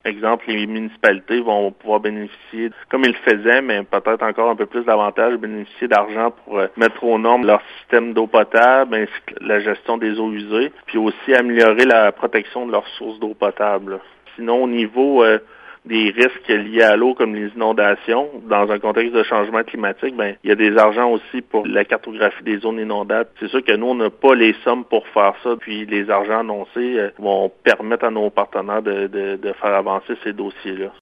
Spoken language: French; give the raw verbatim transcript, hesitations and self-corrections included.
Exemple, les municipalités vont pouvoir bénéficier, comme ils le faisaient, mais peut-être encore un peu plus d'avantages, bénéficier d'argent pour euh, mettre aux normes leur système d'eau potable, ainsi que la gestion des eaux usées, puis aussi améliorer la protection de leurs sources d'eau potable. Sinon, au niveau euh, des risques liés à l'eau comme les inondations, dans un contexte de changement climatique, ben il y a des argents aussi pour la cartographie des zones inondables. C'est sûr que nous, on n'a pas les sommes pour faire ça, puis les argents annoncés euh, vont permettre à nos partenaires de, de, de faire avancer ces dossiers-là.